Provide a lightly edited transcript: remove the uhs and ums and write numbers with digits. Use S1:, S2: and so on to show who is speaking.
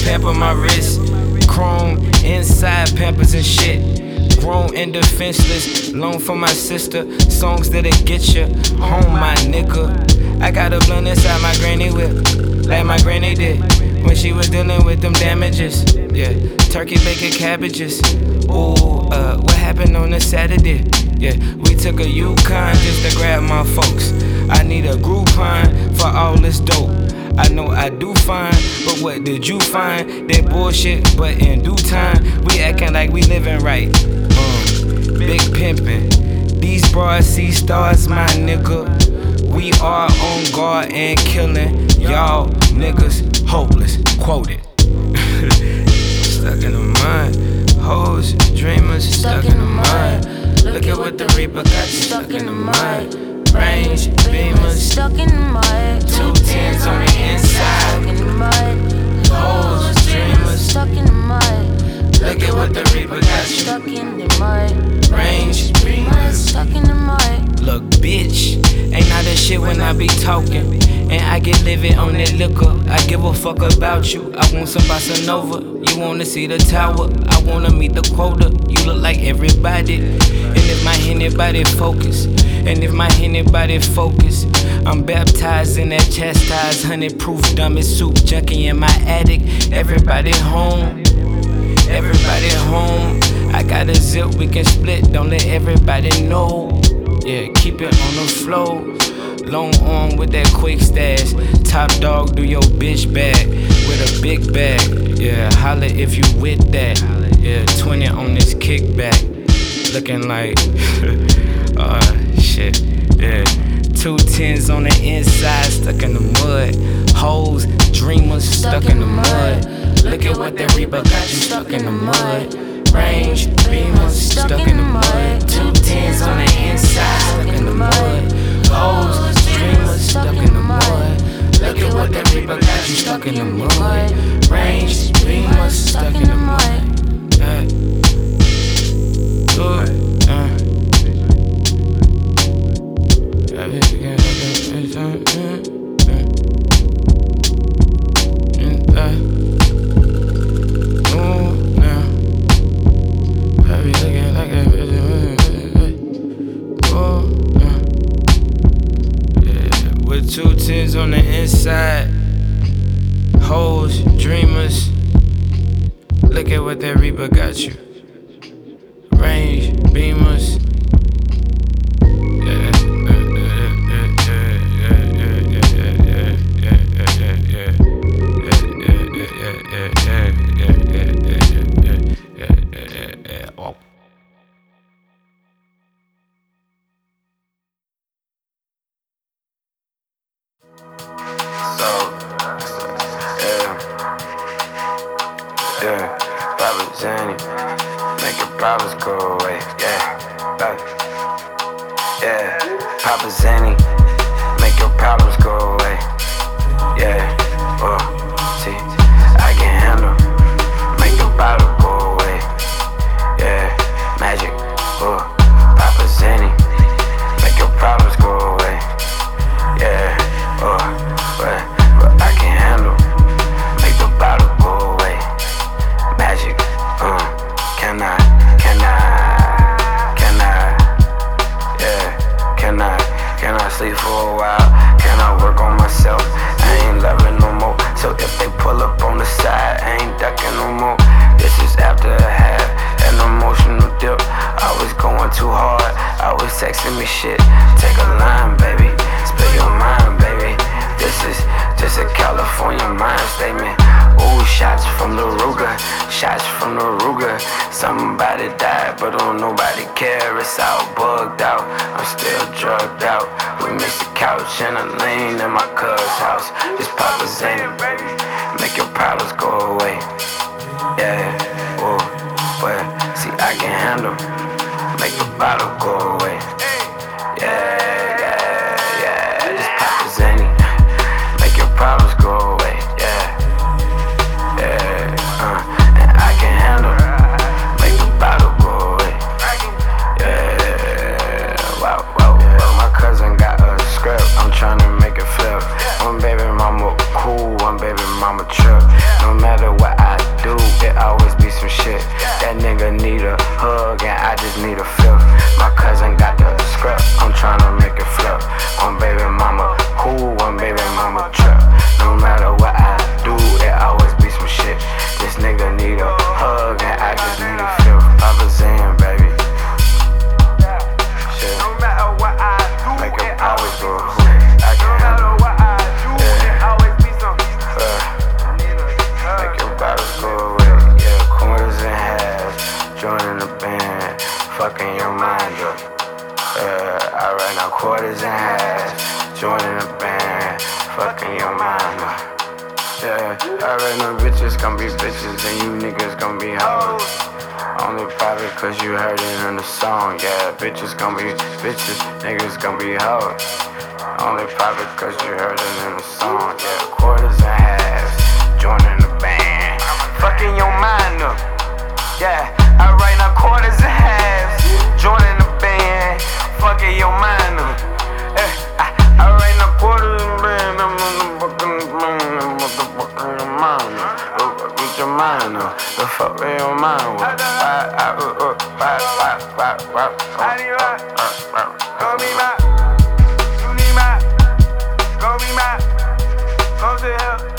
S1: pamper my wrist. Chrome inside Pampers and shit. Grown and defenseless, loan for my sister. Songs that'll get you home, my nigga. I got a blunt inside my granny whip, like my granny did when she was dealing with them damages. Yeah, turkey, bacon, cabbages. Ooh, what happened on a Saturday? Yeah, we took a Yukon just to grab my folks. I need a Groupon for all this dope. I know I do fine, but what did you find? That bullshit, but in due time, we acting like we living right. Big pimpin', these broads see stars, my nigga. We are on guard and killing y'all niggas hopeless. Quoted. Stuck in the mud, hoes, dreamers stuck in the mud. Look at what the Reaper got you stuck in the mud. Range, beamers,
S2: stuck in the mud.
S1: 210s on the inside.
S2: Stuck in the mud.
S1: Hoes, dreamers,
S2: stuck in the mud.
S1: Look at what the Reaper got you
S2: stuck in the mud.
S1: Range, beamers,
S2: stuck in the mud.
S1: Look, bitch, ain't not that shit when I be talking. And I get livid on that liquor. I give a fuck about you. I want some bossa nova. You wanna see the tower. I wanna meet the quota. You look like everybody. And if my anybody focus, I'm baptized in that chastised 100-proof dummy soup junkie in my attic. Everybody home. I got a zip we can split. Don't let everybody know. Yeah, keep it on the flow. Long arm with that quick stash. Top dog, do your bitch bag with a big bag. Yeah, holla if you with that. Yeah, 20 on this kickback. Looking like, shit. Yeah, 210s on the inside, stuck in the mud. Hoes, dreamers, stuck in the mud. Look at what that Reaper got you stuck in the mud. Range, beamers, stuck in the mud. 210s on the inside, stuck in the mud. Hoes, dreamers, stuck in the mud. Look at what that Reaper got you stuck in the mud. Range, beamers, stuck in the mud. With 210s on the inside, hoes, dreamers. Look at what that Reaper got you. Range, beamers. Yeah, Papa Zany, make your problems go away. Yeah, Papa Zany, make your problems go away. Yeah, see, I can handle, make your bottle go away. Yeah, magic, Papa Zany, make your problems go away. Yeah, but I can handle, make the bottle go away. Magic, can I, yeah, can I sleep for a while? Can I work on myself? I ain't loving no more, so if they pull up on the side, I ain't ducking no more. This is after a half, an emotional dip. I was going too hard, I was texting me shit. Take a line, baby, spill your mind, baby. This is just a California mind statement. Ooh, shots from the Ruger. Somebody died, but don't nobody care. It's all bugged out, I'm still drugged out. We mix the couch and a lane in my cuz house. It's Papa Zany, make your problems go away. Yeah, but see I can handle, make the bottle go away. Yeah, just Papa Zany, make your problems go away. And I can handle, make the bottle go away. Yeah, wow. My cousin got a script, I'm tryna make it flip. One baby mama cool, one baby mama trip. No matter what I fifth. My cousin got the script, I'm tryna make it flip. One baby mama cool, one baby mama trip. No matter what I do, it always be some shit. This nigga need a hug and I just need a fifth. Papa Zan, baby. Shit.
S3: No matter what I do,
S1: Make it
S3: it
S1: always
S3: always
S1: go
S3: be
S1: away. I
S3: No
S1: can
S3: matter
S1: handle
S3: what I do, it always be some.
S1: Make your bottles go away. Yeah, quarters and halves. Joining the band, fucking your mind up. I write now quarters and halves. Joining the band, fucking your mind up. Yeah, I write now bitches gon' be bitches and you niggas gon' be hoes. Only private cause you heard it in the song. Yeah, bitches gon' be bitches, niggas gon' be hoes. Only private cause you heard it in the song. Yeah, quarters and halves. Joining the band, fucking your mind up. Yeah, I write now quarters and halves. Joining the band, fucking your mind up. I write now quarters and band. I'm motherfucking your mind up. Go get your mind up. The fuck with your mind up.
S3: Go be my, you need my, go be my, go to hell.